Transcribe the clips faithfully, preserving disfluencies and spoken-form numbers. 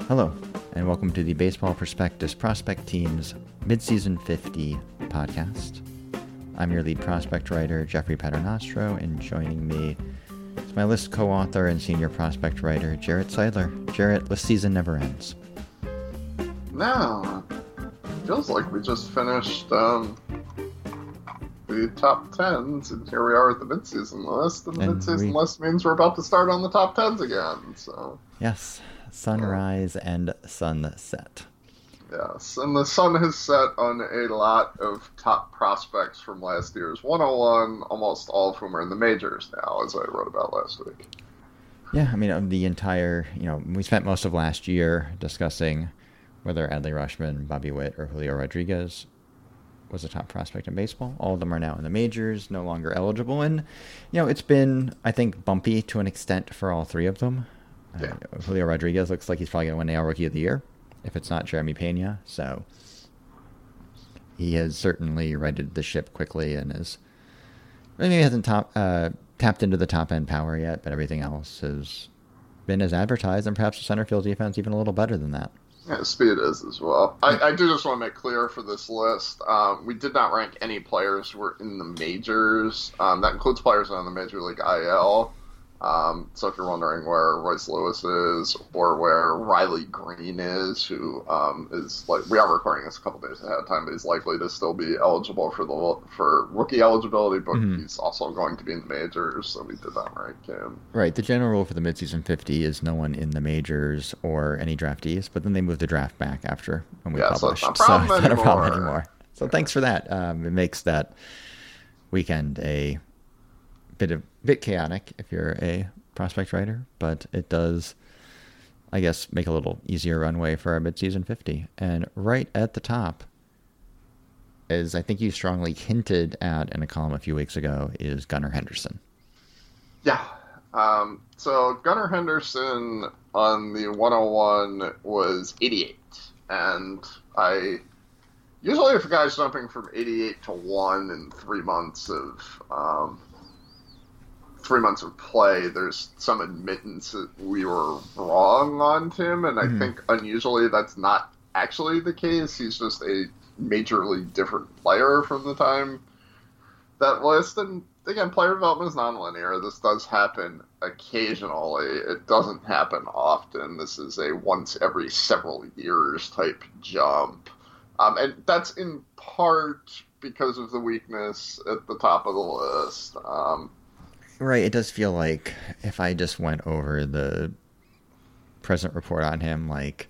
Hello, and welcome to the Baseball Prospectus Prospect Team's Midseason fifty podcast. I'm your lead prospect writer, Jeffrey Paternostro, and joining me is my list co-author and senior prospect writer, Jarrett Seidler. Jarrett, list season never ends. No, it feels like we just finished um, the top tens, and here we are at the midseason list, and the And midseason we- list means we're about to start on the top tens again, so... Yes, sunrise and sunset. Yes, and the sun has set on a lot of top prospects from last year's one oh one, almost all of whom are in the majors now, as I wrote about last week. Yeah, I mean, of the entire, you know, we spent most of last year discussing whether Adley Rutschman, Bobby Witt, or Julio Rodriguez was a top prospect in baseball. All of them are now in the majors, no longer eligible. And, you know, it's been, I think, bumpy to an extent for all three of them. Yeah. Uh, Julio Rodriguez looks like he's probably going to win A L Rookie of the Year, if it's not Jeremy Pena. So he has certainly righted the ship quickly and is, maybe he hasn't top, uh, tapped into the top end power yet, but everything else has been as advertised, and perhaps the center field defense even a little better than that. Yeah, speed is as well. I, I do just want to make clear for this list, um, we did not rank any players who were in the majors. Um, that includes players on the Major League I L. Um, so if you're wondering where Royce Lewis is or where Riley Green is, who um, is like, we are recording this a couple days ahead of time, but he's likely to still be eligible for the for rookie eligibility, but mm-hmm. he's also going to be in the majors, so we did not rank him. Right. The general rule for the midseason fifty is no one in the majors or any draftees, but then they move the draft back after when we yeah, published. So it's not, so it's not a problem anymore. So yeah. Thanks for that. Um, it makes that weekend a bit of bit chaotic if you're a prospect writer, but it does, I guess, make a little easier runway for our midseason fifty. And right at the top, as I think you strongly hinted at in a column a few weeks ago, is Gunnar Henderson. Yeah. Um, so Gunnar Henderson on the one oh one was eighty-eight, and I usually if a guy's jumping from eighty-eight to one in three months of um, three months of play, there's some admittance that we were wrong on him, and I mm-hmm. think unusually that's not actually the case. He's just a majorly different player from the time that list, and again, player development is nonlinear. This does happen occasionally. It doesn't happen often. This is a once every several years type jump, um, and that's in part because of the weakness at the top of the list. Um, Right, it does feel like if I just went over the present report on him, like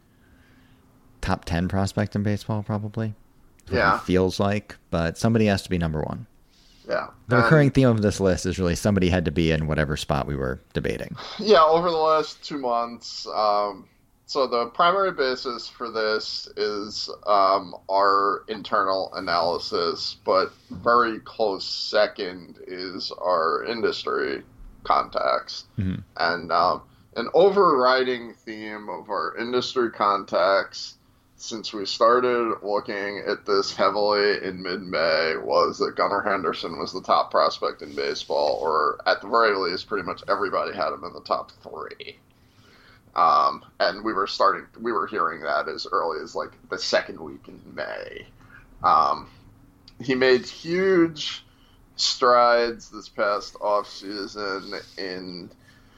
top ten prospect in baseball, probably. Yeah. It feels like, but somebody has to be number one. Yeah. The and, recurring theme of this list is really somebody had to be in whatever spot we were debating. Yeah, over the last two months, um, so the primary basis for this is um, our internal analysis, but very close second is our industry contacts. Mm-hmm. And um, an overriding theme of our industry contacts since we started looking at this heavily in mid-May was that Gunnar Henderson was the top prospect in baseball, or at the very least, pretty much everybody had him in the top three. Um, and we were starting, we were hearing that as early as like the second week in May. Um, he made huge strides this past offseason in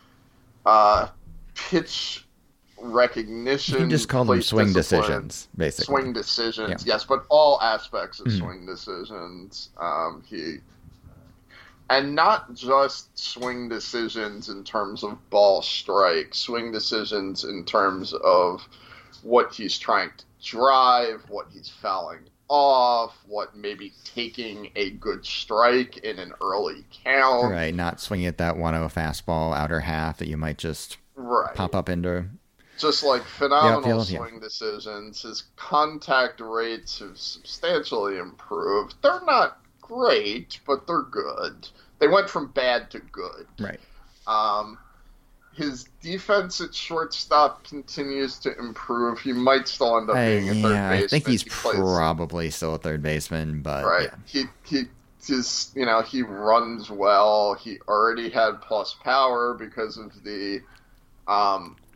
uh, pitch recognition. You just called them swing decisions, basically. Swing decisions, yeah. yes, but all aspects of mm-hmm. swing decisions. Um, he. And not just swing decisions in terms of ball strike, swing decisions in terms of what he's trying to drive, what he's fouling off, what maybe taking a good strike in an early count. Right, not swinging at that one oh fastball outer half that you might just right. pop up into. Just like phenomenal yeah, swing yeah. decisions. His contact rates have substantially improved. They're not great, but they're good. They went from bad to good. Right. Um, his defense at shortstop continues to improve. He might still end up being uh, a third yeah, baseman. I think he's he plays, probably still a third baseman, but right. Yeah. He he just you know he runs well. He already had plus power because of the um,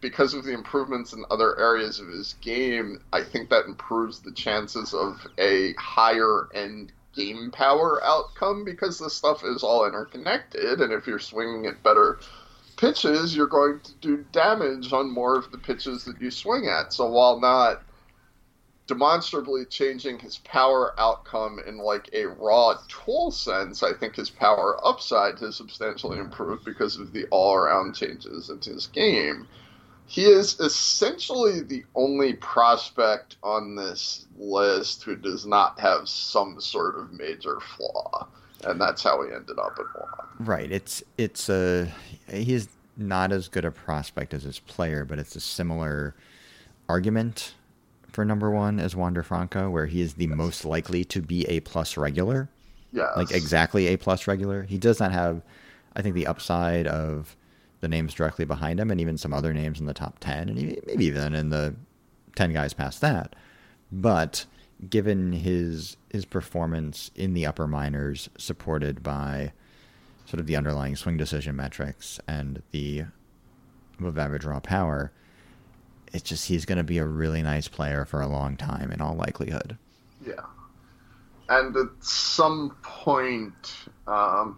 because of the improvements in other areas of his game, I think that improves the chances of a higher end game power outcome, because this stuff is all interconnected, and if you're swinging at better pitches, you're going to do damage on more of the pitches that you swing at. So while not demonstrably changing his power outcome in like a raw tool sense, I think his power upside has substantially improved because of the all-around changes in his game. He is essentially the only prospect on this list who does not have some sort of major flaw, and that's how he ended up at one. Right. It's it's a he's not as good a prospect as his player, but it's a similar argument for number one as Wander Franco, where he is the yes. most likely to be a plus regular. Yes. Like exactly a plus regular. He does not have, I think, the upside of the names directly behind him, and even some other names in the top ten, and maybe even in the ten guys past that. But given his his performance in the upper minors, supported by sort of the underlying swing decision metrics and the above average raw power, it's just he's going to be a really nice player for a long time in all likelihood. Yeah. And at some point, um,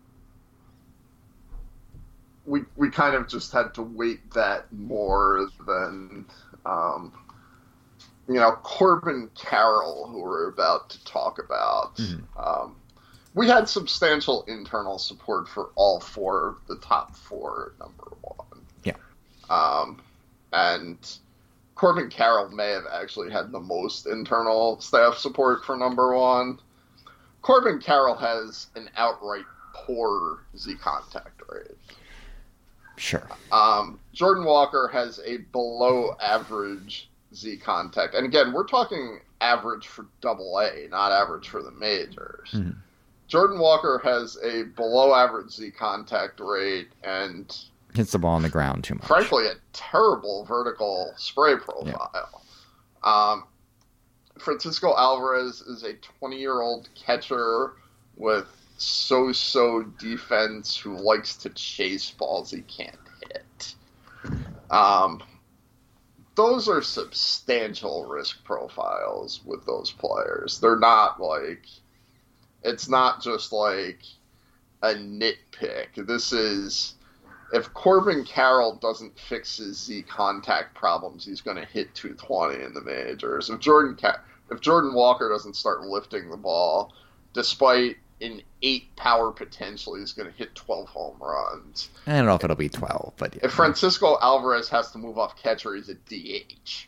we we kind of just had to weight that more than, um, you know, Corbin Carroll, who we're about to talk about. Mm-hmm. Um, we had substantial internal support for all four of the top four at number one. Yeah. Um, and Corbin Carroll may have actually had the most internal staff support for number one. Corbin Carroll has an outright poor Z contact rate. Sure. Um, Jordan Walker has a below average Z contact. And again, we're talking average for double A, not average for the majors. Mm-hmm. Jordan Walker has a below average Z contact rate and hits the ball on the ground too much. Frankly, a terrible vertical spray profile. Yeah. Um, Francisco Alvarez is a twenty-year-old catcher with so-so defense who likes to chase balls he can't hit. Um, those are substantial risk profiles with those players. They're not like... It's not just like a nitpick. This is... If Corbin Carroll doesn't fix his Z contact problems, he's going to hit two twenty in the majors. If Jordan if Jordan Walker doesn't start lifting the ball, despite an eight power potential, he's going to hit twelve home runs. I don't know if it'll be twelve, but yeah. If Francisco Alvarez has to move off catcher, he's a D H.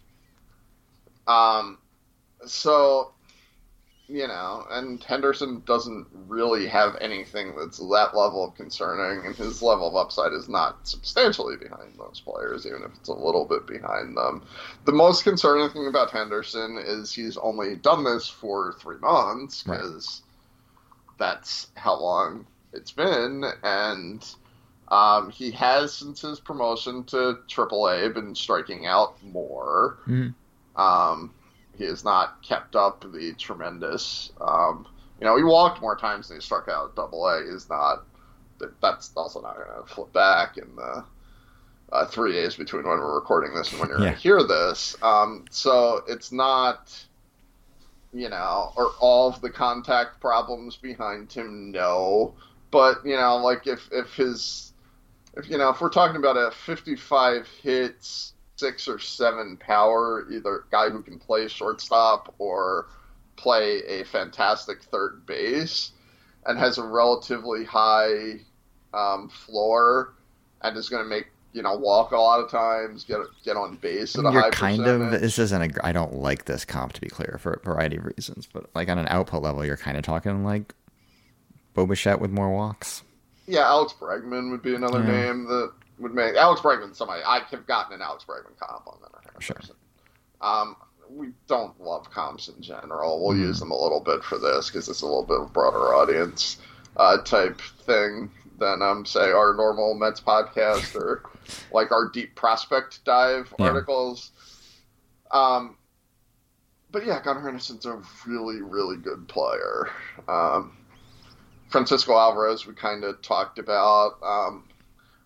Um, so. You know, and Henderson doesn't really have anything that's that level of concerning, and his level of upside is not substantially behind those players, even if it's a little bit behind them. The most concerning thing about Henderson is he's only done this for three months, because right. that's how long it's been, and um, he has, since his promotion to triple A, been striking out more. Mm-hmm. Um He has not kept up the tremendous, um, you know, he walked more times than he struck out at double A. He's not, that's also not going to flip back in the uh, three days between when we're recording this and when you're yeah. going to hear this. Um, so it's not, you know, are all of the contact problems behind him? No. But, you know, like if, if his, if, you know, if we're talking about a fifty-five hits, six or seven power, either guy who can play shortstop or play a fantastic third base, and has a relatively high um, floor, and is going to make, you know, walk a lot of times, get get on base at a You're high kind percentage. of, this isn't a, I don't like this comp, to be clear, for a variety of reasons, but like on an output level, you're kind of talking like Bo Bichette with more walks. Yeah, Alex Bregman would be another yeah. name that would make Alex Bregman somebody I have gotten an Alex Bregman comp on that. Sure. Um, we don't love comps in general. We'll mm. use them a little bit for this because it's a little bit of a broader audience uh, type thing than um say our normal Mets podcast or like our deep prospect dive yeah. articles. Um, but yeah, Gunnar Henderson's a really really good player. Um, Francisco Alvarez we kind of talked about. Um,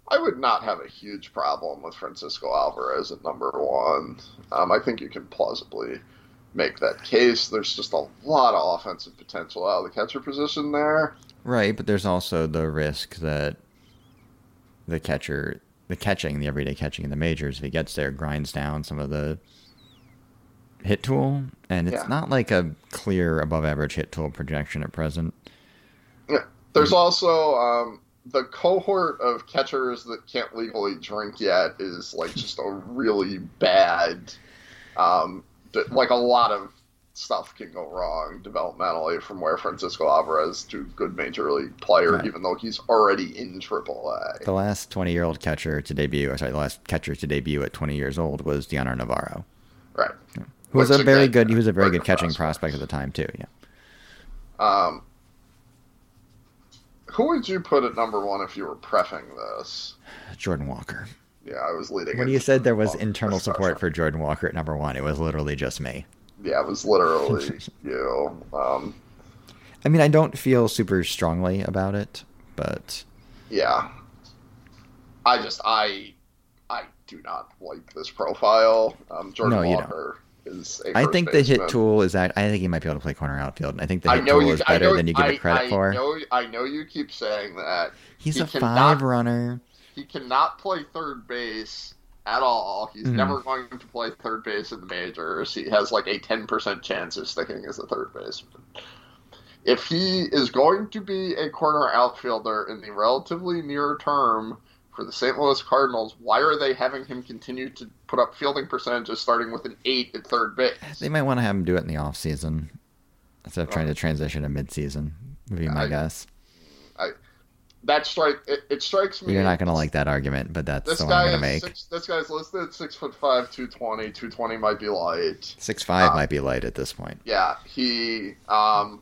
I would not have a huge problem with Francisco Alvarez at number one. Um, I think you can plausibly make that case. There's just a lot of offensive potential out of the catcher position there. Right, but there's also the risk that the catcher, the catching, the everyday catching in the majors, if he gets there, grinds down some of the hit tool, and it's Yeah. not like a clear above average hit tool projection at present. Yeah. There's also um, the cohort of catchers that can't legally drink yet is like just a really bad, um, like a lot of stuff can go wrong developmentally from where Francisco Alvarez to good major league player, Right. even though he's already in triple A. The last twenty-year-old catcher to debut, or sorry, the last catcher to debut at twenty years old was Dioner Navarro, Right. who was Which, a very again, good. He was a very very good catching prospect. prospect at the time too. Yeah. Um, who would you put at number one if you were prefing this? Jordan Walker. Yeah, I was leading. When into you said there was Walker internal discussion. support for Jordan Walker at number one, it was literally just me. Yeah, it was literally you. Um, I mean, I don't feel super strongly about it, but yeah, I just I I do not like this profile. Um, Jordan No, you Walker is. A I first think the hit baseman. tool is. act- I think he might be able to play corner outfield. And I think the I hit know tool you. is I better know, than you give I, it credit I for. Know, I know you keep saying that. He's He a cannot- five runner. He cannot play third base at all. He's Mhm. never going to play third base in the majors. He has like a ten percent chance of sticking as a third baseman. If he is going to be a corner outfielder in the relatively near term for the Saint Louis Cardinals, why are they having him continue to put up fielding percentages starting with an eight at third base? They might want to have him do it in the off season instead of trying Oh. to transition to mid season. Would be my I- guess. I, that strike it, it strikes me. You're not going to like that argument, but that's This the one I'm guy going to is make. six, this guy's listed at six foot five, two twenty. two twenty might be light. Six five uh, might be light at this point. Yeah, he um,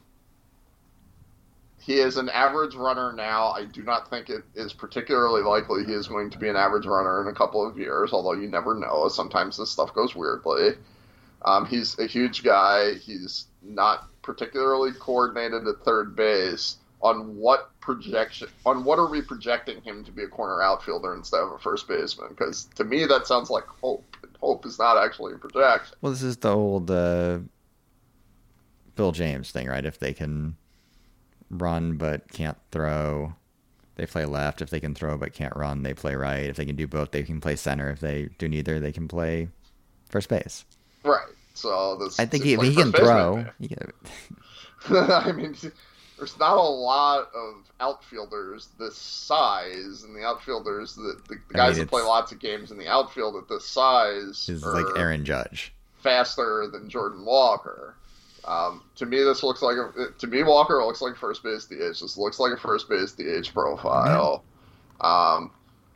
he is an average runner now. I do not think it is particularly likely he is going to be an average runner in a couple of years, although you never know. Sometimes this stuff goes weirdly. Um, he's a huge guy. He's not particularly coordinated at third base. On what projection? On what are we projecting him to be a corner outfielder instead of a first baseman? Because to me, that sounds like hope. And hope is not actually a projection. Well, this is the old uh, Bill James thing, right? If they can run but can't throw, they play left. If they can throw but can't run, they play right. If they can do both, they can play center. If they do neither, they can play first base. Right. So this. I think it's he, like he can first throw. baseman. He can, I mean, there's not a lot of outfielders this size, and the outfielders, the, the, the I guys mean, that play it's- lots of games in the outfield at this size is are like Aaron Judge. faster than Jordan Walker. Um, to me, this looks like a, to me Walker looks like first base D H. This looks like a first base D H profile. Um,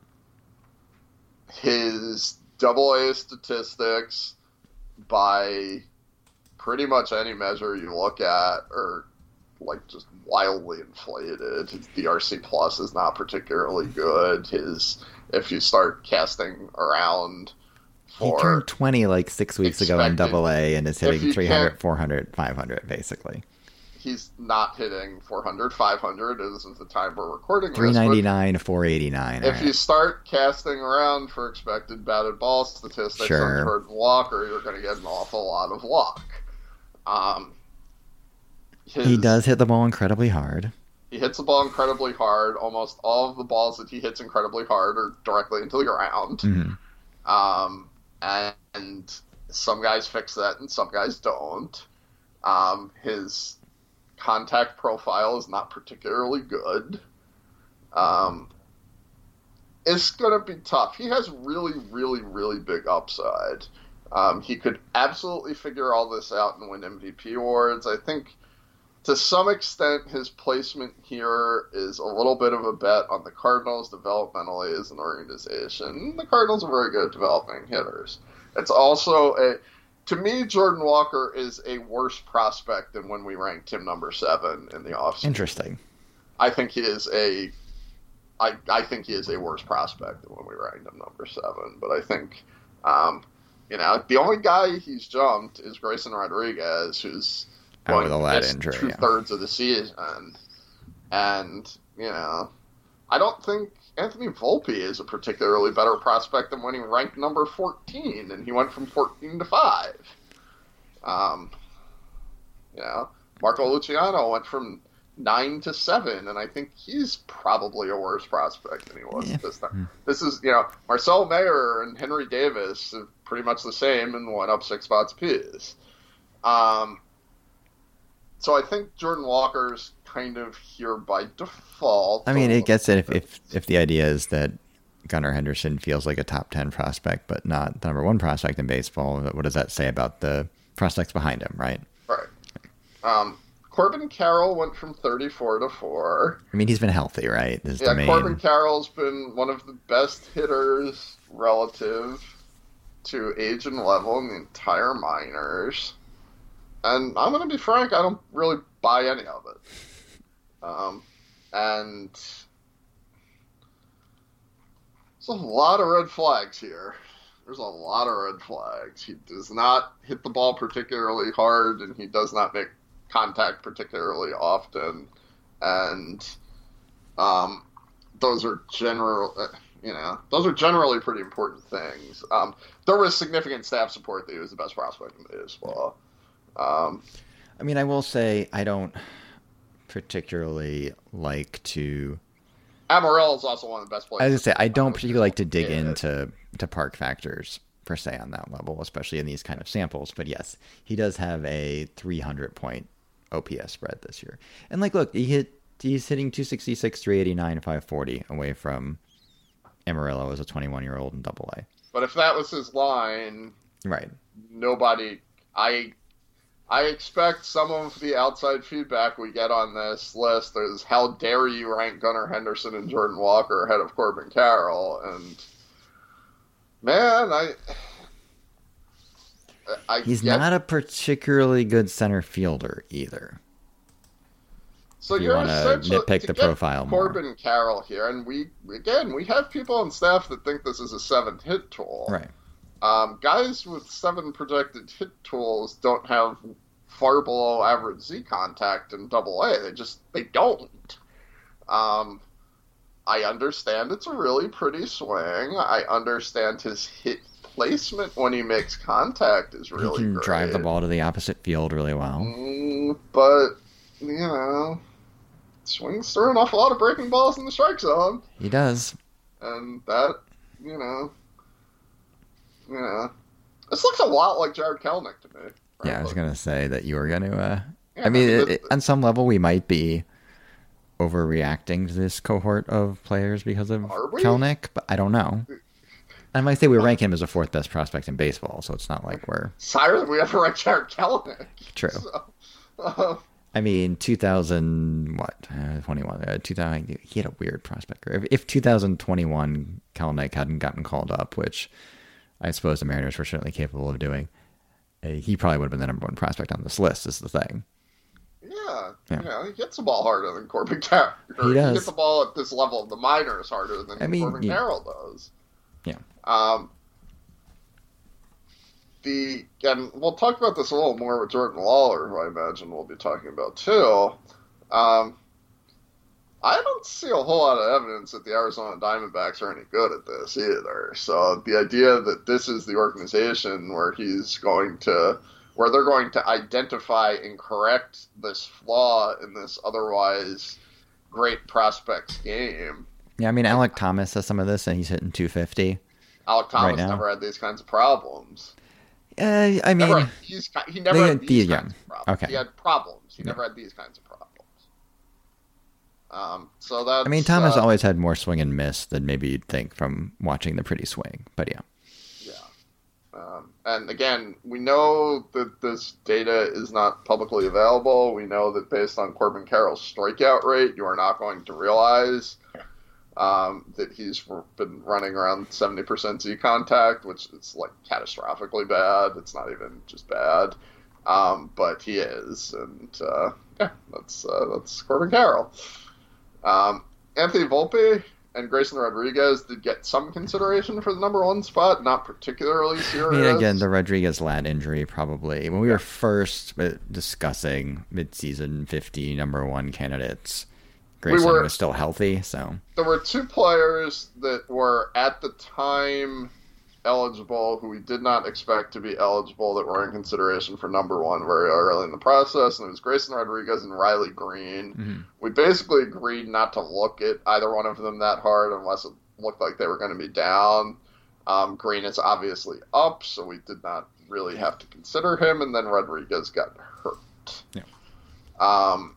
his Double A statistics, by pretty much any measure you look at, are like just wildly inflated. His D R C plus is not particularly good. His if you start casting around He for turned twenty like six weeks ago in expected- double A and is if hitting you three hundred, can't- four hundred, five hundred, basically. he's not hitting four hundred, five hundred as of the time we're recording three this. but ninety-nine, four eighty-nine. If you start casting around for expected batted ball statistics Sure. on Jordan Walker, you're going to get an awful lot of luck. Um, his, He does hit the ball incredibly hard. He hits the ball incredibly hard. Almost all of the balls that he hits incredibly hard are directly into the ground. Mhm. Um, and some guys fix that and some guys don't. Um, his contact profile is not particularly good. Um, it's going to be tough. He has really, really, really big upside. Um, he could absolutely figure all this out and win M V P awards. I think to some extent his placement here is a little bit of a bet on the Cardinals developmentally as an organization. The Cardinals are very good at developing hitters. It's also a... To me, Jordan Walker is a worse prospect than when we ranked him number seven in the offseason. Interesting. I think he is a, I I think he is a worse prospect than when we ranked him number seven. But I think, um, you know, the only guy he's jumped is Grayson Rodriguez, who's Out with a lat miss injury, two yeah. thirds of the season, and you know, I don't think Anthony Volpe is a particularly better prospect than when he ranked number fourteen, and he went from fourteen to five. Um, you know, Marco Luciano went from nine to seven, and I think he's probably a worse prospect than he was yeah. at this time. This is, you know, Marcel Mayer and Henry Davis are pretty much the same and went up six spots apiece. Um, so I think Jordan Walker's kind of here by default. I mean, it gets it if, if, if the idea is that Gunnar Henderson feels like a top ten prospect, but not the number one prospect in baseball. What does that say about the prospects behind him, right? Right. Um, Corbin Carroll went from thirty-four to four. I mean, he's been healthy, right? This is yeah, the main... Corbin Carroll's been one of the best hitters relative to age and level in the entire minors. And I'm going to be frank, I don't really buy any of it. Um, and there's a lot of red flags here. There's a lot of red flags. He does not hit the ball particularly hard, and he does not make contact particularly often. And um, those are general, you know, those are generally pretty important things. Um, there was significant staff support that he was the best prospect in baseball. Um, I mean, I will say I don't particularly like to. Amarillo is also one of the best players. I was gonna say I don't particularly like to dig yeah. into to park factors per se on that level, especially in these kind of samples. But yes, he does have a three hundred point O P S spread this year, and like, look, he hit he's hitting two sixty-six, three eighty-nine, five forty away from Amarillo as a twenty-one year old in Double A. But if that was his line, right? Nobody, I. I expect some of the outside feedback we get on this list is how dare you rank Gunnar Henderson and Jordan Walker ahead of Corbin Carroll, and man, I, I he's get, not a particularly good center fielder either. So if you you're want to nitpick the profile more. Corbin Carroll here, and we again we have people on staff that think this is a seventh hit tool, right? Um, guys with seven projected hit tools don't have far below average Z contact in Double A. They just they don't. Um, I understand it's a really pretty swing. I understand his hit placement when he makes contact is really He can great. drive the ball to the opposite field really well. Mm, but you know, swings through an awful lot of breaking balls in the strike zone. He does, and that you know. Yeah, this looks a lot like Jared Kelenic to me. Frankly. Yeah, I was gonna say that you were gonna. Uh, yeah, I mean, the, it, it, on some level, we might be overreacting to this cohort of players because of Kelenic, but I don't know. I might say we rank him as a fourth best prospect in baseball, so it's not like we're higher than we ever ranked Jared Kelenic. True. So, uh, I mean, two thousand what? Uh, twenty-one. Uh, two thousand. He had a weird prospect. If, if two thousand twenty-one Kelenic hadn't gotten called up, which I suppose the Mariners were certainly capable of doing, uh, he probably would have been the number one prospect on this list, is the thing. Yeah, yeah. You know, he gets the ball harder than Corbin Carroll. He does. He gets the ball at this level of the minors harder than I mean, Corbin yeah. Carroll does. Yeah. Um, the and we'll talk about this a little more with Jordan Lawler, who I imagine we'll be talking about too. Um, I don't see a whole lot of evidence that the Arizona Diamondbacks are any good at this either. So the idea that this is the organization where he's going to, where they're going to identify and correct this flaw in this otherwise great prospects game. Yeah, I mean, Alec Thomas has some of this, and he's hitting two fifty. Alec Thomas right never had these kinds of problems. Uh, I mean, never had these, he never had they, these the, kinds yeah. of problems. Okay. He had problems. He yeah. never had these kinds of problems. Um, so that's, I mean, Thomas uh, always had more swing and miss than maybe you'd think from watching the pretty swing. But yeah. Yeah. Um, and again, we know that this data is not publicly available. We know that based on Corbin Carroll's strikeout rate, you are not going to realize um, that he's been running around seventy percent Z contact, which is like catastrophically bad. It's not even just bad. Um, but he is. And uh, yeah, that's, uh, that's Corbin Carroll. Um, Anthony Volpe and Grayson Rodriguez did get some consideration for the number one spot, not particularly serious. I mean, again, the Rodriguez lat injury probably. When we were first discussing midseason fifty number one candidates, Grayson we were, was still healthy. So there were two players that were at the time eligible who we did not expect to be eligible that were in consideration for number one very early in the process, and it was Grayson Rodriguez and Riley Green. mm-hmm. We basically agreed not to look at either one of them that hard unless it looked like they were going to be down. Um, Green is obviously up, so we did not really have to consider him, and then Rodriguez got hurt. Yeah. Um,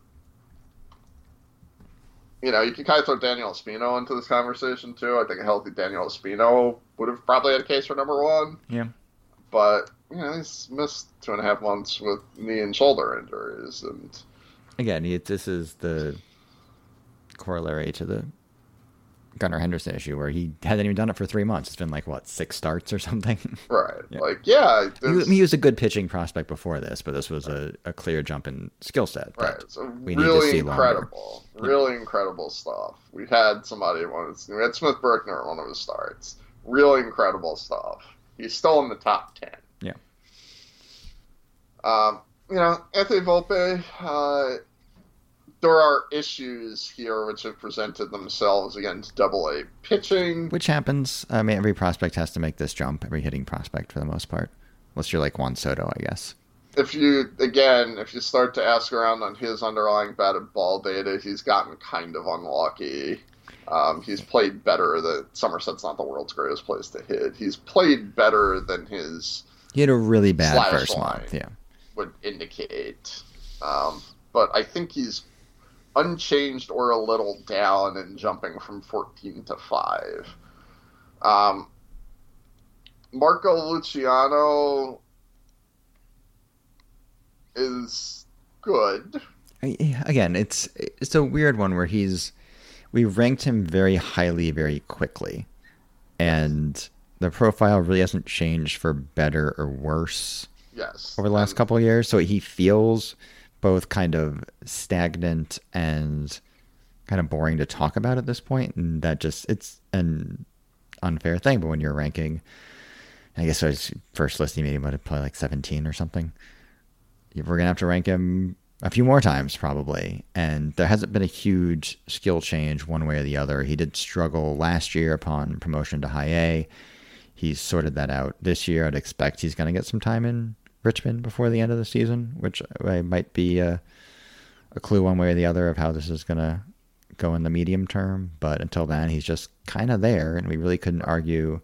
you know, you can kind of throw Daniel Espino into this conversation, too. I think a healthy Daniel Espino would have probably had a case for number one. Yeah. But, you know, he's missed two and a half months with knee and shoulder injuries. And again, it, this is the corollary to the Gunnar Henderson issue, where he hasn't even done it for three months. It's been like, what, six starts or something? Right. Yeah. Like, yeah. He, he was a good pitching prospect before this, but this was a, a clear jump in skill set. Right. So we really need to see incredible. longer. Really yeah. incredible stuff. We had somebody, one we had Smith Berkner at one of his starts. Really incredible stuff. He's still in the top ten. Yeah. Um, you know, Anthony Volpe, uh, there are issues here which have presented themselves against double A pitching. Which happens. I mean, every prospect has to make this jump, every hitting prospect for the most part. Unless you're like Juan Soto, I guess. If you, again, if you start to ask around on his underlying batted ball data, he's gotten kind of unlucky. Um, he's played better. The Somerset's not the world's greatest place to hit. He's played better than his He had a really bad slash first line month, yeah. would indicate. Um, but I think he's unchanged or a little down and jumping from fourteen to five. Um, Marco Luciano is good. Again, it's it's a weird one where he's we ranked him very highly very quickly, and the profile really hasn't changed for better or worse. Yes, over the last and, couple of years. So he feels both kind of stagnant and kind of boring to talk about at this point, and that just it's an unfair thing. But when you're ranking, I guess I was first listing maybe about probably like seventeen or something. We're gonna have to rank him a few more times probably, and there hasn't been a huge skill change one way or the other. He did struggle last year upon promotion to high A. He's sorted that out this year. I'd expect he's going to get some time in Richmond before the end of the season, which might be a, a clue one way or the other of how this is going to go in the medium term. But until then, he's just kind of there, and we really couldn't argue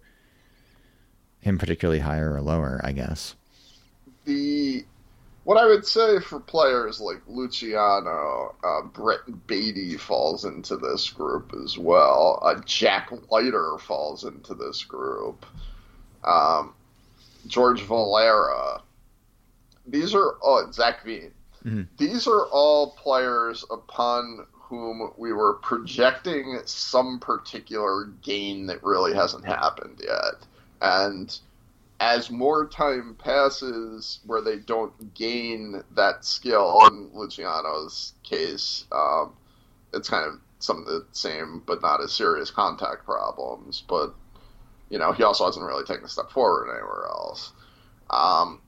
him particularly higher or lower, I guess. The what I would say for players like Luciano, uh, Brett Beatty falls into this group as well. Uh, Jack Leiter falls into this group. Um, George Valera. These are all Zach Veen. Mm-hmm. These are all players upon whom we were projecting some particular gain that really hasn't happened yet. And as more time passes where they don't gain that skill, in Luciano's case, um, it's kind of some of the same but not as serious contact problems. But, you know, he also hasn't really taken a step forward anywhere else. Um,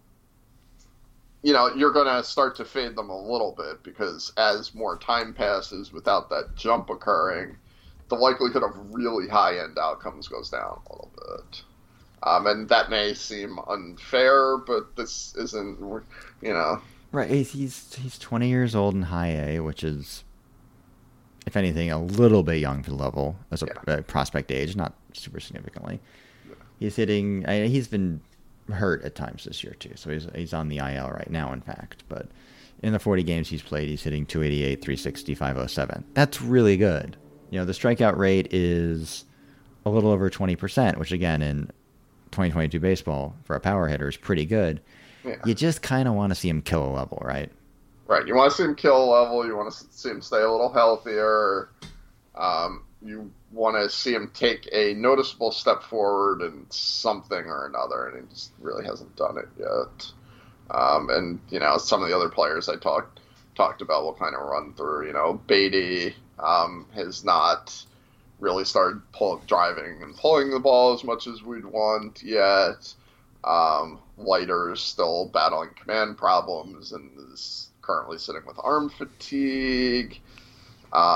you know, you're going to start to fade them a little bit because as more time passes without that jump occurring, the likelihood of really high-end outcomes goes down a little bit. Um, and that may seem unfair, but this isn't, you know. Right, he's he's twenty years old in high A, which is, if anything, a little bit young for the level as a, yeah. a prospect age, not super significantly. Yeah. He's hitting, I, he's been hurt at times this year too, so he's he's on the I L right now, in fact. But in the forty games he's played, he's hitting two eighty-eight, three sixty, five oh seven. That's really good. You know, the strikeout rate is a little over twenty percent, which again, in twenty twenty-two baseball for a power hitter is pretty good. Yeah. You just kind of want to see him kill a level, right? Right. You want to see him kill a level. You want to see him stay a little healthier. Um, you want to see him take a noticeable step forward in something or another, and he just really hasn't done it yet. Um, and, you know, some of the other players I talked talked about will kind of run through. You know, Beatty um, has not really started pull, driving and pulling the ball as much as we'd want yet. Um, Leiter's still battling command problems and is currently sitting with arm fatigue. Um,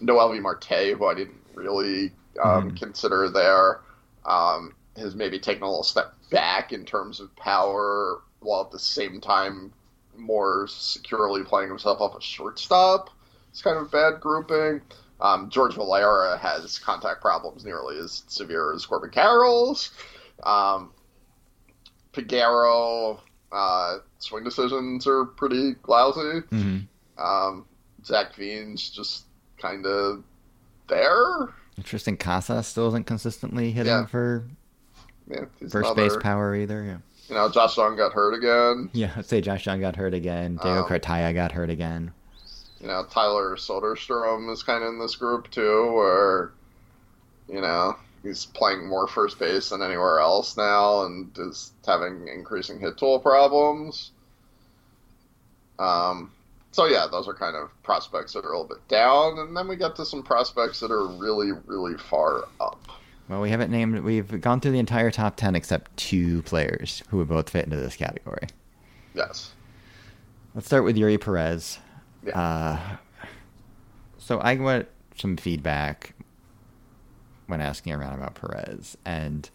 Noelvi Marte, who I didn't really um, mm. consider there, um, has maybe taken a little step back in terms of power, while at the same time more securely playing himself off a shortstop. It's kind of a bad grouping. Um, George Valera has contact problems nearly as severe as Corbin Carroll's. Um, Piguero, uh, swing decisions are pretty lousy. Mm-hmm. Um, Zach Veen's just kind of there. Interesting. Casa still isn't consistently hitting yeah. for yeah, first another, base power either. Yeah. You know, Josh Jung got hurt again. Yeah, I'd say Josh Jung got hurt again. Diego um, Cartaya got hurt again. You know, Tyler Soderstrom is kind of in this group too, where, you know, he's playing more first base than anywhere else now and is having increasing hit tool problems. Um, so yeah, those are kind of prospects that are a little bit down, and then we get to some prospects that are really, really far up. Well, we haven't named, we've gone through the entire top ten except two players who would both fit into this category. Yes. Let's start with Yuri Perez. Yeah. Uh, so I got some feedback when asking around about Perez, and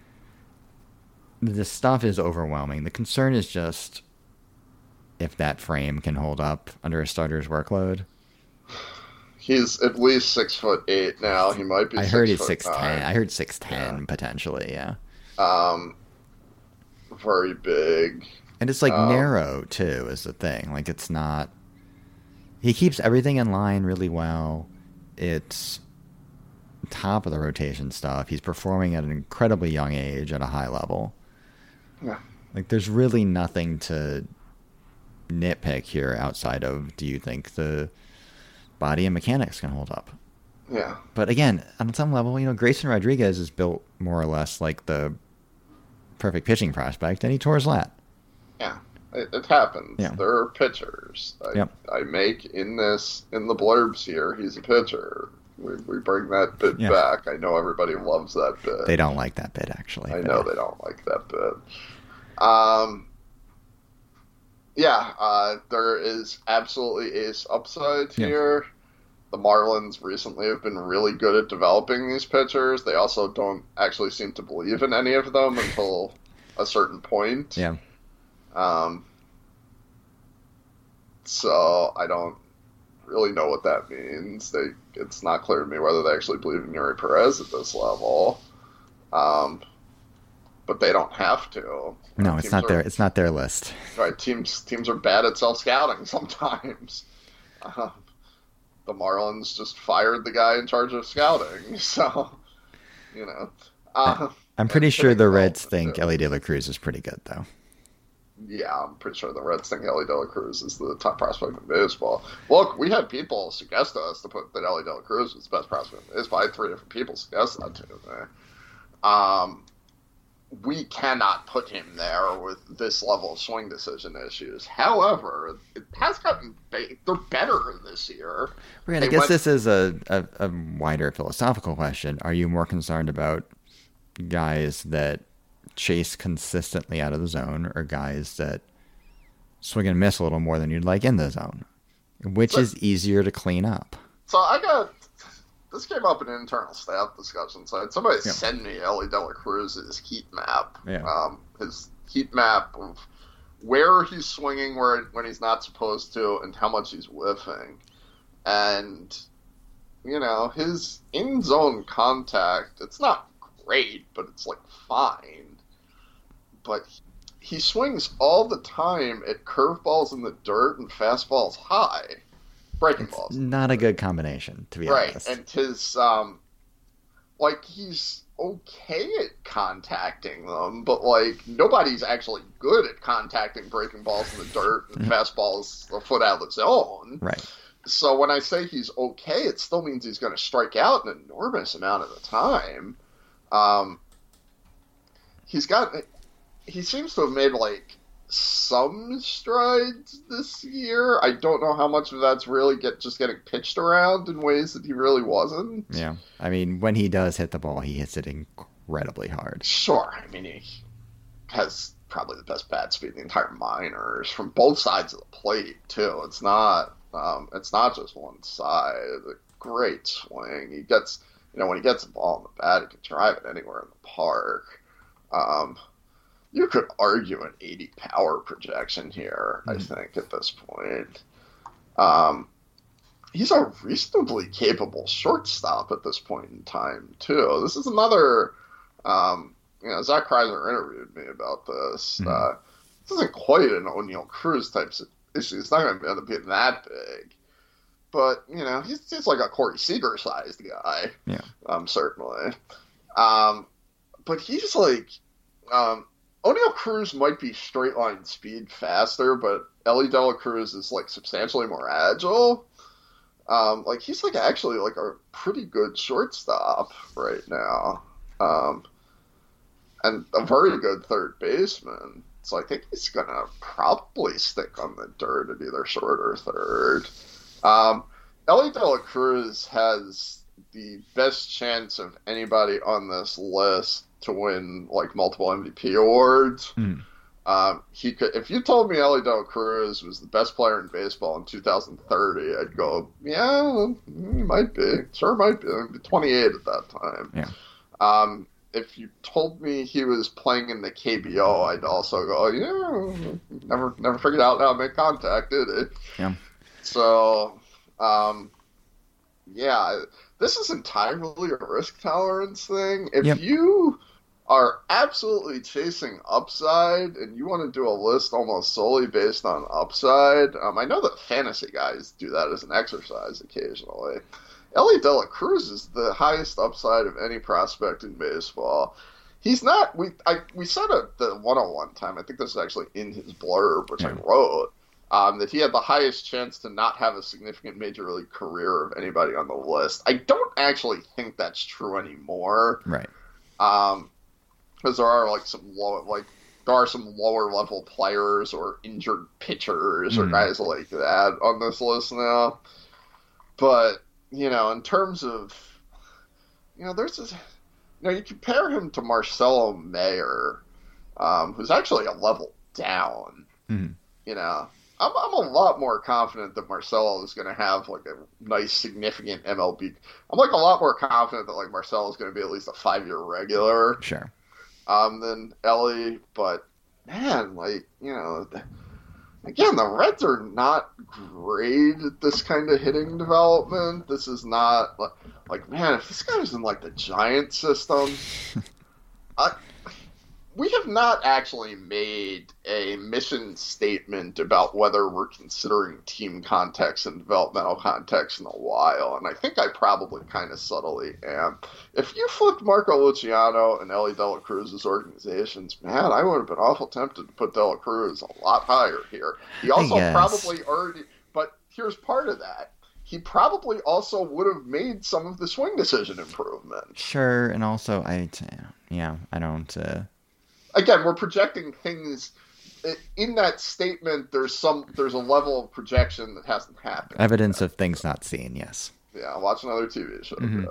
the stuff is overwhelming. The concern is just if that frame can hold up under a starter's workload. He's at least six foot eight now. He might be. I six heard he's foot six nine. ten. I heard six ten yeah. potentially. Yeah. Um, very big, and it's like um, narrow too. Is the thing. Like it's not. He keeps everything in line really well. It's top of the rotation stuff. He's performing at an incredibly young age at a high level. Yeah. Like there's really nothing to nitpick here outside of, do you think the body and mechanics can hold up? Yeah. But again, on some level, you know, Grayson Rodriguez is built more or less like the perfect pitching prospect, and he tore his lat. Yeah. It, it happens. Yeah. There are pitchers. I, yep. I make in this, in the blurbs here, he's a pitcher. We, we bring that bit yeah. back. I know everybody loves that bit. They don't like that bit, actually. I know they don't like that bit. Um, yeah, uh, there is absolutely ace upside yeah. here. The Marlins recently have been really good at developing these pitchers. They also don't actually seem to believe in any of them until a certain point. Yeah. Um, so I don't really know what that means. They it's not clear to me whether they actually believe in Yuri Perez at this level. Um, but they don't have to. No, it's not are, their it's not their list. Right, teams teams are bad at self scouting sometimes. Uh, the Marlins just fired the guy in charge of scouting, so you know. Uh, I'm pretty sure the Reds think Ellie De La Cruz is pretty good, though. Yeah, I'm pretty sure the Reds think Ellie De La Cruz is the top prospect in baseball. Look, we had people suggest to us to put that Ellie De La Cruz was the best prospect in baseball. I had three different people suggest that to me. Um, we cannot put him there with this level of swing decision issues. However, it has gotten ba- they're better this year. Right, I guess went, this is a, a, a wider philosophical question. Are you more concerned about guys that chase consistently out of the zone, or guys that swing and miss a little more than you'd like in the zone? Which so, is easier to clean up? So I got this came up in an internal staff discussion. So I had somebody yeah. send me Ellie De La Cruz's heat map. Yeah. Um, his heat map of where he's swinging, where when he's not supposed to, and how much he's whiffing. And you know, his in zone contact, it's not great, but it's like fine. But he swings all the time at curveballs in the dirt and fastballs high, breaking it's balls. Not a good combination, to be right. honest. And his, um, like, he's okay at contacting them, but, like, nobody's actually good at contacting breaking balls in the dirt and fastballs a foot out of the zone. Right. So when I say he's okay, it still means he's going to strike out an enormous amount of the time. Um, he's got... He seems to have made, like, some strides this year. I don't know how much of that's really get just getting pitched around in ways that he really wasn't. Yeah. I mean, when he does hit the ball, he hits it incredibly hard. Sure. I mean, he has probably the best bat speed in the entire minors from both sides of the plate, too. It's not, um, it's not just one side. The great swing. He gets, you know, when he gets the ball in the bat, he can drive it anywhere in the park. Um, you could argue an eighty power projection here, mm-hmm. I think, at this point. Um, he's a reasonably capable shortstop at this point in time, too. This is another, um, you know, Zach Kreiser interviewed me about this. Mm-hmm. Uh, this isn't quite an O'Neill Cruz type issue. It's not going to end up being that big. But, you know, he's, he's like a Corey Seager-sized guy. Yeah. Um, certainly. Um, but he's like, um, O'Neill Cruz might be straight line speed faster, but Elly De La Cruz is like substantially more agile. Um, like he's like actually like a pretty good shortstop right now. Um, and a very good third baseman. So I think he's going to probably stick on the dirt at either short or third. Um, Elly De La Cruz has the best chance of anybody on this list to win like multiple M V P awards. Mm. Um, he could, if you told me Elly De La Cruz was the best player in baseball in two thousand thirty, I'd go, yeah, he might be. Sure, might be. I'd be twenty-eight at that time. Yeah. Um, if you told me he was playing in the K B O, I'd also go, yeah, never, never figured out how to make contact, did it? Yeah. So, um, yeah, this is entirely a risk tolerance thing. If yep. you are absolutely chasing upside and you want to do a list almost solely based on upside, um, I know that fantasy guys do that as an exercise occasionally. Elly De La Cruz is the highest upside of any prospect in baseball. He's not, we I, we said it the one oh one time, I think this is actually in his blurb, which yeah. I wrote, um, that he had the highest chance to not have a significant major league career of anybody on the list. I don't actually think that's true anymore. Right. Um, because there are like some low, like there are some lower level players or injured pitchers mm. or guys like that on this list now. But, you know, in terms of, you know, there's this, you know, you compare him to Marcelo Mayer, um, who's actually a level down. Mm. You know, I'm I'm a lot more confident that Marcelo is going to have like a nice, significant M L B. I'm like a lot more confident that like Marcelo is going to be at least a five year regular. Sure. Um, than Elly, but man, like you know, again, the Reds are not great at this kind of hitting development. This is not like, like man, if this guy was in like the Giant system, I. We have not actually made a mission statement about whether we're considering team context and developmental context in a while, and I think I probably kind of subtly am. If you flipped Marco Luciano and Elly De La Cruz's organizations, man, I would have been awful tempted to put De La Cruz a lot higher here. He also probably already, but here's part of that. He probably also would have made some of the swing decision improvements. Sure, and also, I, yeah, I don't... Uh... Again, we're projecting things in that statement. There's some, there's a level of projection that hasn't happened. Evidence yet. Of things not seen. Yes. Yeah, watch another T V show. Mm-hmm.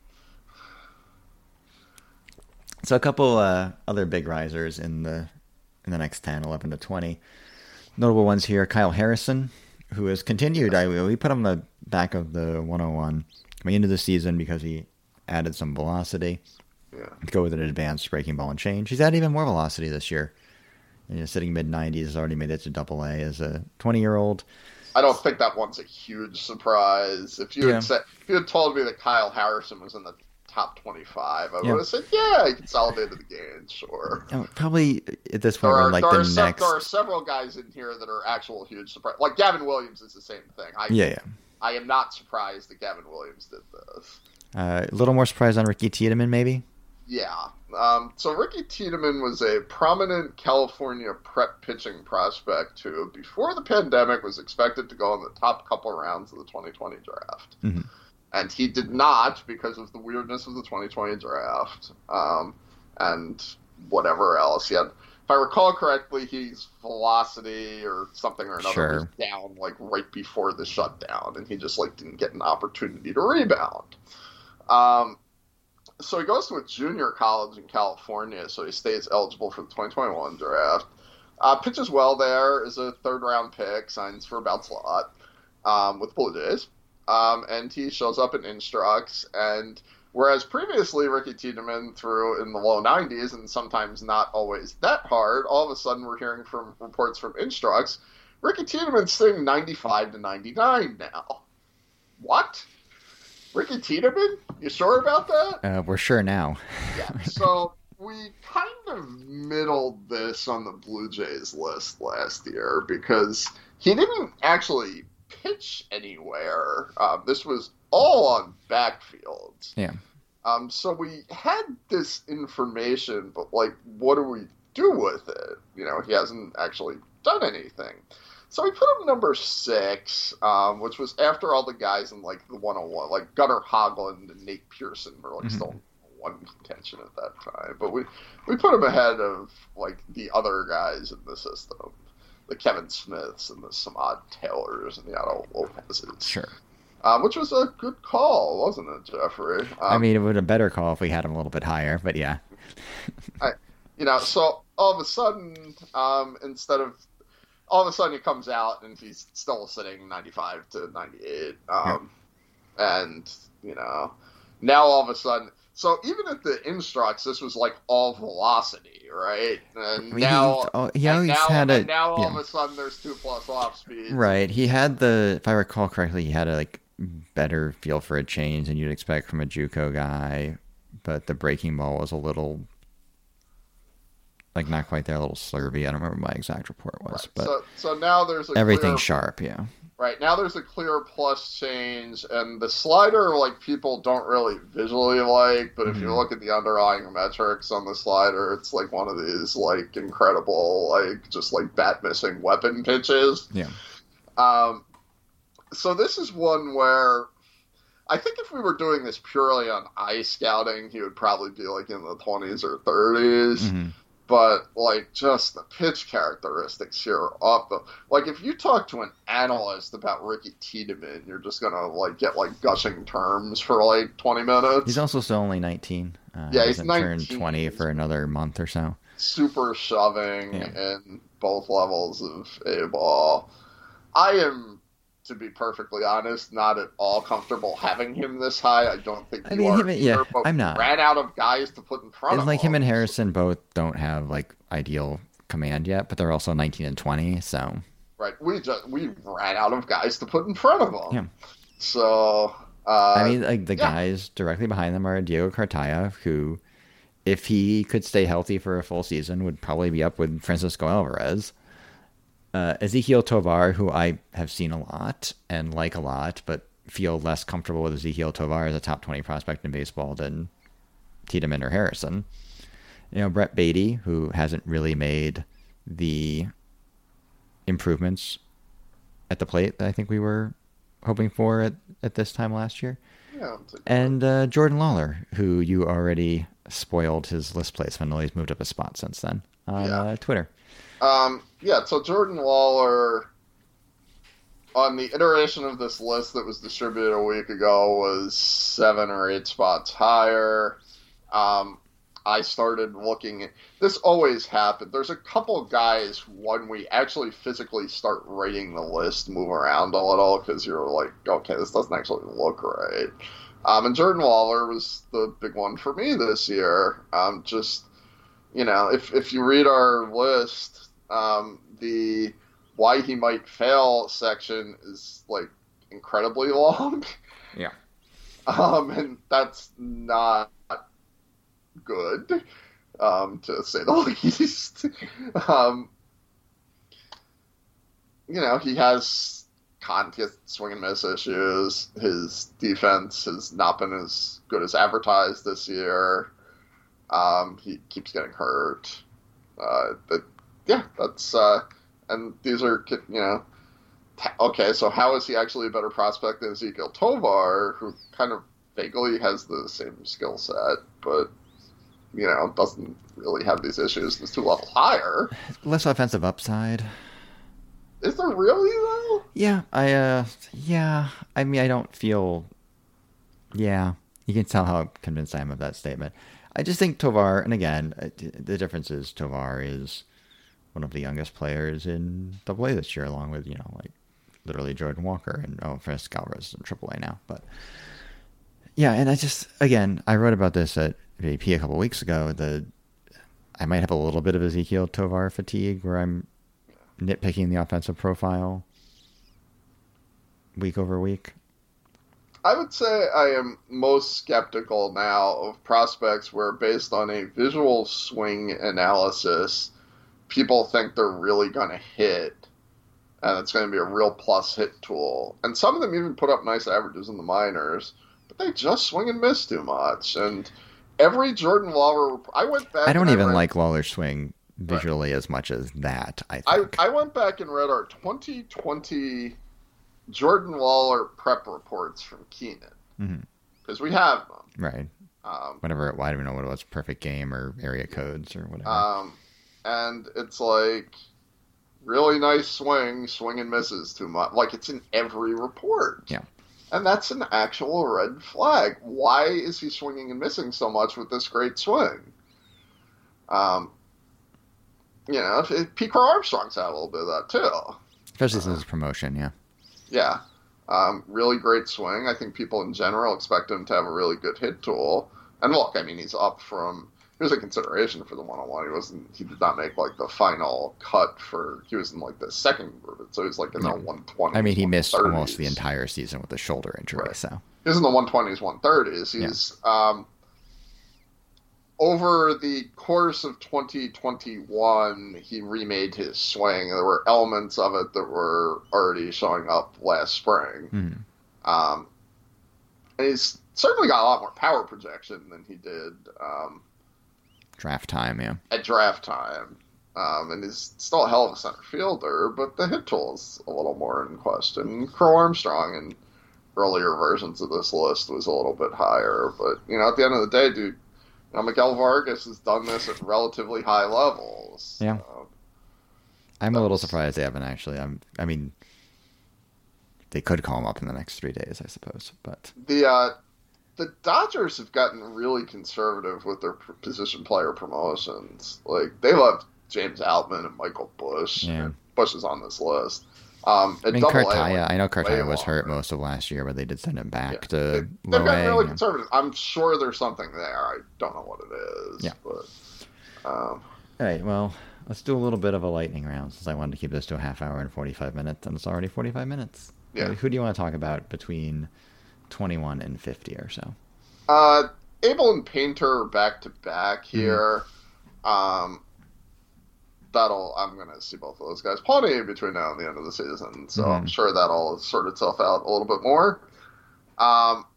So a couple uh, other big risers in the in the next ten, eleven to twenty. Notable ones here: Kyle Harrison, who has continued. I we put him on the back of the one oh one coming into the season because he added some velocity. Yeah. Go with an advanced breaking ball and change. He's had even more velocity this year. You know, sitting mid nineties, has already made it to double A as a twenty-year-old. I don't think that one's a huge surprise. If you, yeah. had, said, if you had told me that Kyle Harrison was in the top twenty-five, I would yeah. have said, yeah, he consolidated the gains, sure. Oh, probably at this point, are, like the next... Se- there are several guys in here that are actual huge surprise. Like Gavin Williams is the same thing. I, yeah, yeah. I am not surprised that Gavin Williams did this. Uh, a little more surprised on Ricky Tiedemann, maybe? Yeah. Um, so Ricky Tiedemann was a prominent California prep pitching prospect who, before the pandemic, was expected to go in the top couple rounds of the twenty twenty draft. Mm-hmm. And he did not because of the weirdness of the twenty twenty draft um, and whatever else. He had, if I recall correctly, his velocity or something or another sure. was down like right before the shutdown, and he just like didn't get an opportunity to rebound. Um, So he goes to a junior college in California, so he stays eligible for the twenty twenty-one draft. Uh, pitches well there, is a third-round pick, signs for about slot um, with Blue Jays. um, and he shows up in Instructs, and whereas previously Ricky Tiedemann threw in the low nineties, and sometimes not always that hard, all of a sudden we're hearing from reports from Instructs, Ricky Tiedemann's throwing ninety-five to ninety-nine now. What? Ricky Tiedemann? You sure about that? Uh, we're sure now. Yeah, so we kind of middled this on the Blue Jays list last year because he didn't actually pitch anywhere. Um, this was all on backfields. Yeah. Um, so we had this information, but, like, what do we do with it? You know, he hasn't actually done anything. So we put him number six, um, which was after all the guys in, like, the one oh one, like Gunnar Hoglund and Nate Pearson were, like, mm-hmm. still one contention at that time. But we, we put him ahead of, like, the other guys in the system. The Kevin Smiths and the Samad Taylors and the Otto Lopez's. Sure. Um, which was a good call, wasn't it, Jeffrey? Um, I mean, it would have been a better call if we had him a little bit higher, but yeah. I, you know, so all of a sudden, um, instead of, all of a sudden he comes out and he's still sitting ninety-five to ninety-eight. Um, yeah. And, you know, now all of a sudden, so even at the Instructs, this was like all velocity, right? And I mean, now, he, oh, he and always now, had a, and now all yeah. of a sudden there's two plus off speeds. Right. He had the, if I recall correctly, he had a like better feel for a change than you'd expect from a JUCO guy, but the breaking ball was a little, like not quite there, a little slurvy. I don't remember what my exact report was, Right. but so, so now there's a everything's clear, sharp, yeah. Right, now there's a clear plus change, and the slider, like, people don't really visually like, but if mm-hmm. you look at the underlying metrics on the slider, it's, like, one of these, like, incredible, like, just, like, bat-missing weapon pitches. Yeah. Um, so this is one where I think if we were doing this purely on eye scouting, he would probably be, like, in the twenties or thirties. Mm-hmm. But, like, just the pitch characteristics here are off the... Like, if you talk to an analyst about Ricky Tiedemann, you're just going to, like, get, like, gushing terms for, like, twenty minutes. He's also still only nineteen. Uh, yeah, he he's nineteen. Turned twenty for another month or so. Super shoving yeah. in both levels of A-ball. I am, to be perfectly honest, not at all comfortable having him this high. I don't think I you mean, are him, either, yeah, but I'm not. Ran out of guys to put in front it's of like him. him and Harrison both don't have like ideal command yet, but they're also nineteen and twenty, so right. We just we ran out of guys to put in front of them. Yeah. So uh, I mean, like the yeah. guys directly behind them are Diego Cartaya, who, if he could stay healthy for a full season, would probably be up with Francisco Alvarez. Uh, Ezequiel Tovar, who I have seen a lot and like a lot, but feel less comfortable with Ezequiel Tovar as a top twenty prospect in baseball than Tiedemann or Harrison. You know, Brett Beatty, who hasn't really made the improvements at the plate that I think we were hoping for at, at this time last year. Yeah, and uh, Jordan Lawler, who you already spoiled his list placement, although he's moved up a spot since then on yeah. uh, Twitter. Um, yeah, so Jordan Lawler, on the iteration of this list that was distributed a week ago, was seven or eight spots higher. Um, I started looking at, this always happened. There's a couple guys when we actually physically start rating the list move around a little because you're like, okay, this doesn't actually look right. Um, and Jordan Lawler was the big one for me this year. Um, just, you know, if, if you read our list, um, the why he might fail section is like incredibly long. Yeah. Um, and that's not good, um, to say the least. um, you know, he has con- he has swing and miss issues. His defense has not been as good as advertised this year. Um, he keeps getting hurt. Uh, but yeah, that's, uh, and these are, you know, okay, so how is he actually a better prospect than Ezequiel Tovar, who kind of vaguely has the same skill set, but, you know, doesn't really have these issues. It's two levels higher. Less offensive upside. Is there really, though? Yeah, I, uh, yeah, I mean, I don't feel, yeah, you can tell how convinced I am of that statement. I just think Tovar, and again, the difference is Tovar is one of the youngest players in Double A this year, along with, you know, like literally Jordan Walker, and oh, Francisco Alvarez is in triple A now. But yeah, and I just, again, I wrote about this at V A P a couple weeks ago. The I might have a little bit of Ezequiel Tovar fatigue where I'm nitpicking the offensive profile week over week. I would say I am most skeptical now of prospects where, based on a visual swing analysis, people think they're really going to hit, and it's going to be a real plus hit tool. And some of them even put up nice averages in the minors, but they just swing and miss too much. And every Jordan Lawler, I went back. I don't and even I read, like Lawler's swing visually right. as much as that. I think I, I went back and read our twenty twenty Jordan Lawler prep reports from Keenan, because mm-hmm. we have them. Right. Um, whatever. Well, I don't know what it was. Perfect game or area codes or whatever. Um, and it's like really nice swing, swing and misses too much. Like it's in every report. Yeah. And that's an actual red flag. Why is he swinging and missing so much with this great swing? Um, you know, if, if Pete Crow Armstrong's had a little bit of that too. Especially since uh, his promotion, yeah. Yeah. Um, really great swing. I think people in general expect him to have a really good hit tool. And look, I mean, he's up from, he was a consideration for the one-on-one. He wasn't, he did not make like the final cut for, he was in like the second group. So he was like in yeah. the one twenties. I mean, he missed almost the entire season with a shoulder injury. Right. So he was in the one twenties, one thirties. He's, yeah. um, over the course of twenty twenty-one, he remade his swing. There were elements of it that were already showing up last spring. Mm-hmm. Um, and he's certainly got a lot more power projection than he did um, draft time, yeah. At draft time. Um, and he's still a hell of a center fielder, but the hit tool is a little more in question. Crow Armstrong in earlier versions of this list was a little bit higher. But, you know, at the end of the day, dude, Now, Miguel Vargas has done this at relatively high levels. Yeah. So I'm a little surprised they haven't actually. I'm, I mean, they could call him up in the next three days, I suppose. But the uh, the Dodgers have gotten really conservative with their position player promotions. Like, they love James Outman and Michael Busch. Yeah. Busch is on this list. Um, I mean, Cartaya, I know Cartaya was hurt most of last year, but they did send him back yeah. to they, They've gotten really yeah. conservative. I'm sure there's something there. I don't know what it is. Yeah. But, um, all right, well, let's do a little bit of a lightning round since I wanted to keep this to a half hour and forty-five minutes, and it's already forty-five minutes. Yeah. So who do you want to talk about between twenty-one and fifty or so? Uh, Abel and Painter are back-to-back here. Mm-hmm. Um, that'll I'm going to see both of those guys plenty between now and the end of the season, so mm-hmm. I'm sure that'll sort itself out a little bit more. Um,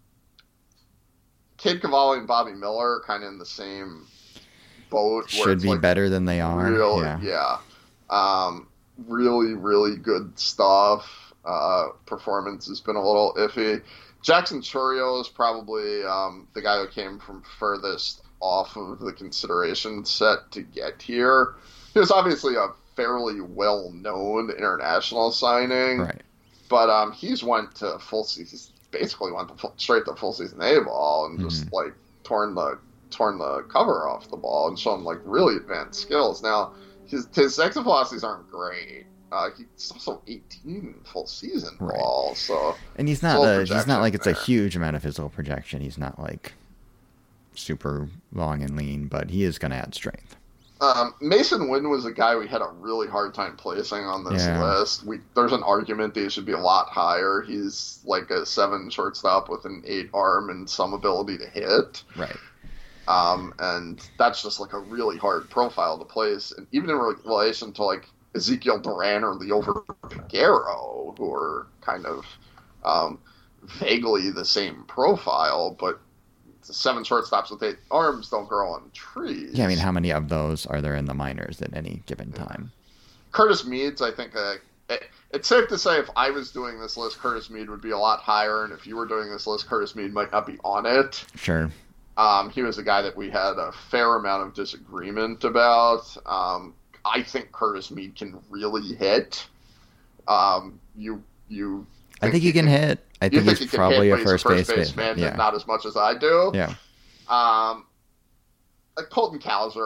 Cade Cavalli and Bobby Miller are kind of in the same boat. Should be like better than they are. Really, yeah. yeah. Um, really, really good stuff. Uh, performance has been a little iffy. Jackson Chourio is probably um, the guy who came from furthest off of the consideration set to get here. He was obviously a fairly well-known international signing, right? But um, he's went to full season, basically went to full, straight to full season A ball and mm-hmm. just like torn the torn the cover off the ball and shown like really advanced skills. Now his his exit velocities aren't great. Uh, he's also eighteen full season right. ball, so and he's not a, he's not like it's there. a huge amount of physical projection. He's not like super long and lean, but he is going to add strength. Um, Mason Wynn was a guy we had a really hard time placing on this yeah. list. We there's an argument that he should be a lot higher. He's like a seven shortstop with an eight arm and some ability to hit. Right. Um, and that's just like a really hard profile to place, and even in relation to like Ezekiel Duran or Liover Figueroa, who are kind of um, vaguely the same profile, but seven shortstops with eight arms don't grow on trees. Yeah, I mean, how many of those are there in the minors at any given time? Curtis Meads, I think, uh, it, it's safe to say if I was doing this list, Curtis Mead would be a lot higher, and if you were doing this list, Curtis Mead might not be on it. Sure. Um, he was a guy that we had a fair amount of disagreement about. Um, I think Curtis Mead can really hit. Um, you, you. Think I think he can, can hit. I think, think he's he probably hit, a first, first base baseman, yeah. not as much as I do. Yeah. Um, like Colton Cowser, I,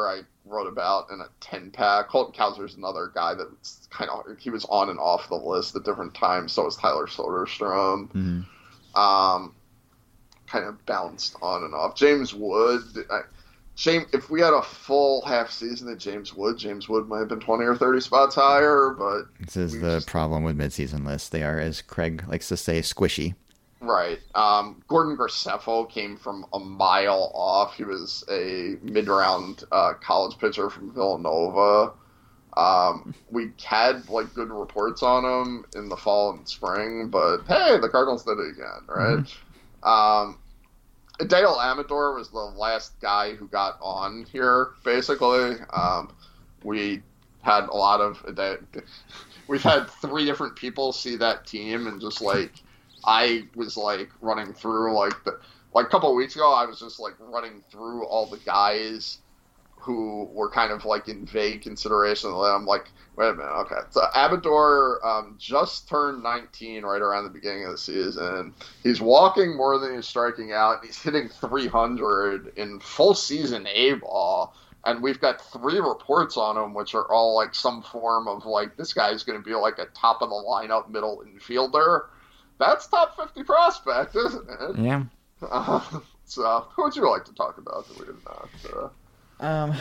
wrote about in a ten pack. Colton Cowser's another guy that's kind of he was on and off the list at different times. So was Tyler Soderstrom. Mm-hmm. Um, kind of bounced on and off. James Wood. I, James, if we had a full half season at James Wood, James Wood might have been twenty or thirty spots higher. But this is the just, problem with midseason lists. They are, as Craig likes to say, squishy. Right. Um, Gordon Graceffo came from a mile off. He was a mid-round uh, college pitcher from Villanova. Um, we had like good reports on him in the fall and spring, but hey, the Cardinals did it again, right? Mm-hmm. Um, Dale Amador was the last guy who got on here. Basically, um, we had a lot of we've had three different people see that team and just like. I was like running through like the like a couple of weeks ago. I was just like running through all the guys who were kind of like in vague consideration. And I'm like, wait a minute, okay. So Abador um, just turned nineteen right around the beginning of the season. He's walking more than he's striking out. And he's hitting three hundred in full season A ball. And we've got three reports on him, which are all like some form of like this guy's going to be like a top of the lineup middle infielder. That's top fifty prospect, isn't it? Yeah. Uh, so, who would you like to talk about that we did not? Uh... Um,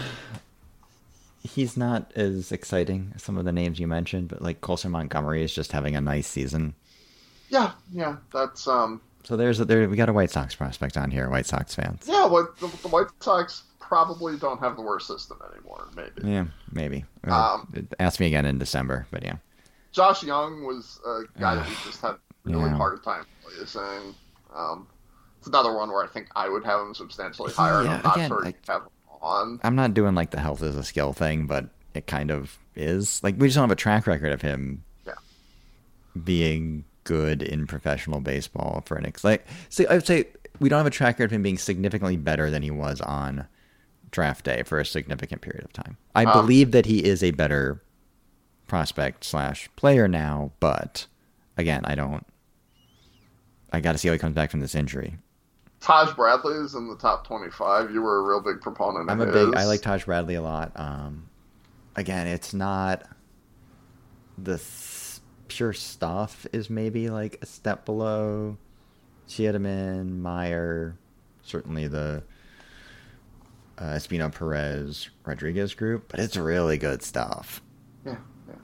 he's not as exciting as some of the names you mentioned, but like Colson Montgomery is just having a nice season. Yeah, yeah, that's um. So there's a, there we got a White Sox prospect on here, White Sox fans. Yeah, well, the, the White Sox probably don't have the worst system anymore. Maybe. Yeah, maybe. Um, ask me again in December, but yeah. Josh Young was a guy that we just had. Really yeah. hard time saying. Um, it's another one where I think I would have him substantially higher. Yeah, and I'm not again, sure like, have him on. I'm not doing like the health is a skill thing, but it kind of is. Like we just don't have a track record of him yeah. being good in professional baseball for an ex. Like, see, I would say we don't have a track record of him being significantly better than he was on draft day for a significant period of time. I um, believe that he is a better prospect slash player now, but again, I don't. I got to see how he comes back from this injury. Taj Bradley is in the top twenty-five. You were a real big proponent of I'm a his. big. I like Taj Bradley a lot. Um, again, it's not the th- pure stuff. Is maybe like a step below Chiedemon, Meyer, certainly the uh, Espino Perez Rodriguez group, but it's really good stuff. Yeah,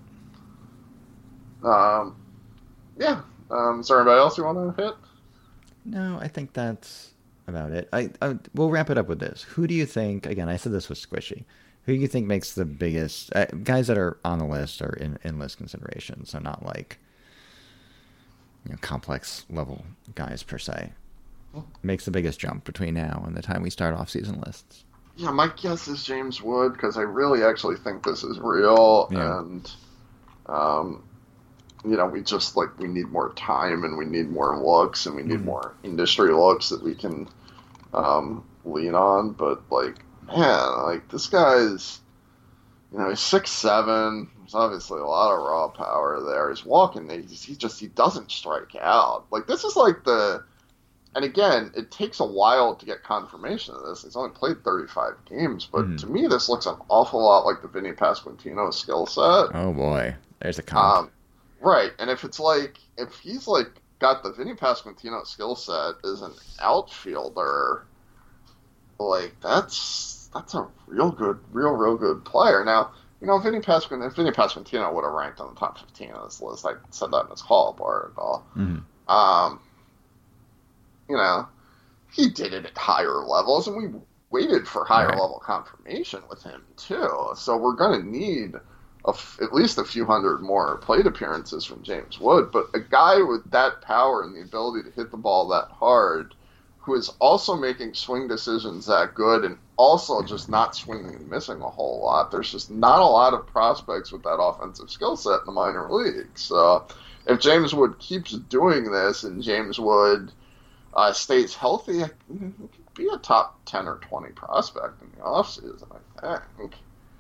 yeah. Um, yeah. Um, is there anybody else you want to hit? No, I think that's about it. I, I we'll wrap it up with this. Who do you think? Again, I said this was squishy. Who do you think makes the biggest uh, guys that are on the list or in, in list consideration? So not like you know complex level guys per se. Makes the biggest jump between now and the time we start off season lists. Yeah, my guess is James Wood because I really actually think this is real yeah. and. Um, You know, we just, like, we need more time and we need more looks and we need mm-hmm. more industry looks that we can um, lean on. But, like, man, like, this guy's, you know, he's six seven. There's obviously a lot of raw power there. He's walking. He's, he just, he doesn't strike out. Like, this is like the, and again, it takes a while to get confirmation of this. He's only played thirty-five games. But mm-hmm. to me, this looks an awful lot like the Vinny Pasquantino skill set. Oh, boy. There's a comp. Um, Right, and if it's like, if he's like got the Vinny Pasquantino skill set as an outfielder, like that's that's a real good, real, real good player. Now, you know, Vinny Pasquantino, if Vinny Pasquantino would have ranked on the top fifteen on this list, I said that in his call article. Mm-hmm. Um, you know, he did it at higher levels, and we waited for higher right. level confirmation with him too. So we're going to need. A f- at least a few hundred more plate appearances from James Wood, but a guy with that power and the ability to hit the ball that hard, who is also making swing decisions that good and also just not swinging and missing a whole lot. There's just not a lot of prospects with that offensive skill set in the minor leagues. So if James Wood keeps doing this and James Wood uh, stays healthy, he could be a top ten or twenty prospect in the offseason, I think.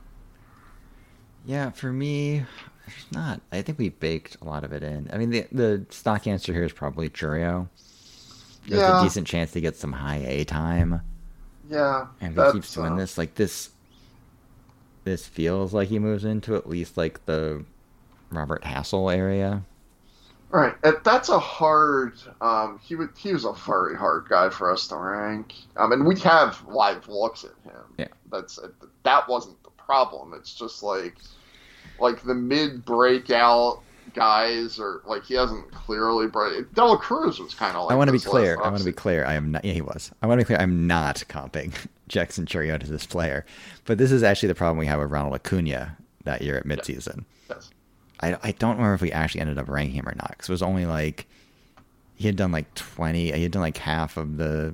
Yeah, for me, there's not. I think we baked a lot of it in. I mean, the the stock answer here is probably Chourio. There's yeah. a decent chance to get some high A time. Yeah. And he keeps doing uh... this. Like, this this feels like he moves into at least like the Robert Hassel area. Right, and that's a hard. Um, he would. He was a very hard guy for us to rank. Um, and we have live looks at him. Yeah, that's that wasn't the problem. It's just like, like the mid breakout guys are like he hasn't clearly break. Dela Cruz was kind of like. I want to be clear. I want to be clear. I am not. Yeah, he was. I want to be clear. I'm not comping Jackson Chourio to this player, but this is actually the problem we had with Ronald Acuna that year at midseason. Yes. I, I don't remember if we actually ended up ranking him or not, because it was only like he had done like twenty, he had done like half of the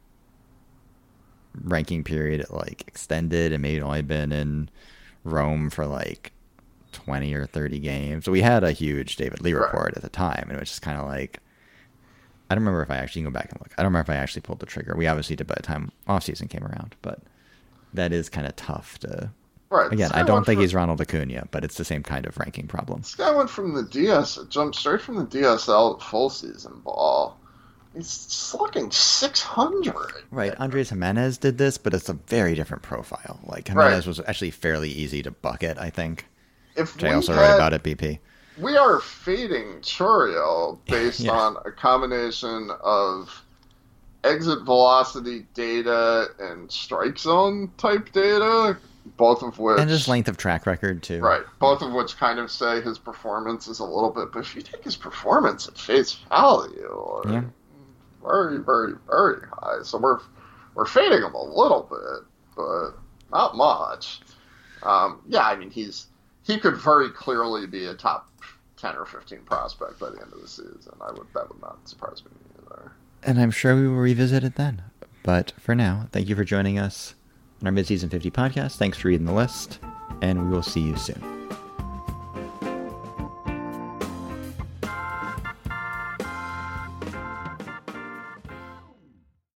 ranking period at like extended, and maybe only been in Rome for like twenty or thirty games. So we had a huge David Lee report right. at the time, and it was just kind of like, I don't remember if I actually go back and look. I don't remember if I actually pulled the trigger. We obviously did by the time off season came around, but that is kind of tough to. Right. Again, I don't think from, he's Ronald Acuna, but it's the same kind of ranking problem. This guy went from the D S, jumped straight from the D S L full season ball. He's slugging six hundred. Right. Andres Jimenez did this, but it's a very different profile. Like, Jimenez right. was actually fairly easy to bucket, I think. If which I also had, write about at B P. We are fading Chourio based yeah. on a combination of exit velocity data and strike zone type data. Both of which... And his length of track record, too. Right. Both of which kind of say his performance is a little bit... But if you take his performance at face value, yeah. very, very, very high. So we're we're fading him a little bit, but not much. Um, yeah, I mean, he's he could very clearly be a top ten or fifteen prospect by the end of the season. I would That would not surprise me either. And I'm sure we will revisit it then. But for now, thank you for joining us on our Midseason fifty podcast. Thanks for reading the list, and we will see you soon.